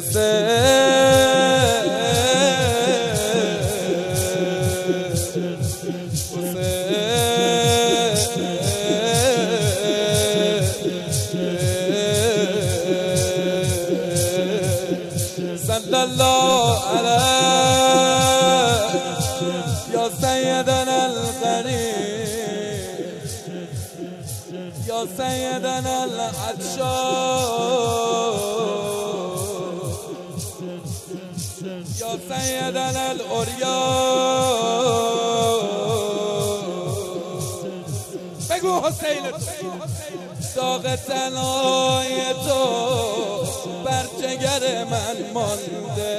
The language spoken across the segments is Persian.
صلی الله علیه یا سیدنا الغریب یا سیدنا العطشان یا سیدنا الاریان. بگو حسین داغ تنهای تو بر جگر من مانده،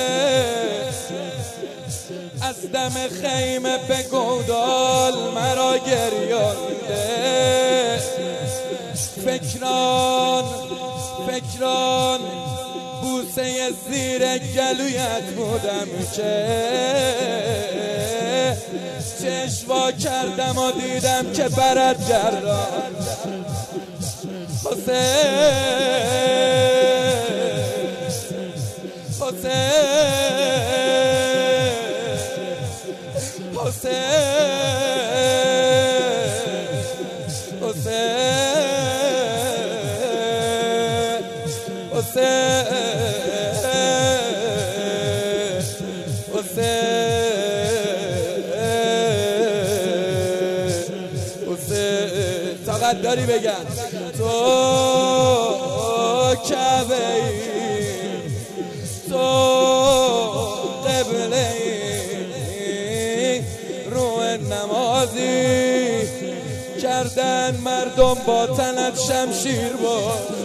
از دم خیمه به گودال مرا گریانده. فکران بوسه زیر گلویت بودم که چشوا کردم و دیدم که برات گردان. فقط داری بگم تو کعبه ای، تو قبله ای، روح نمازی کردن مردم با تنت شمشیر بود.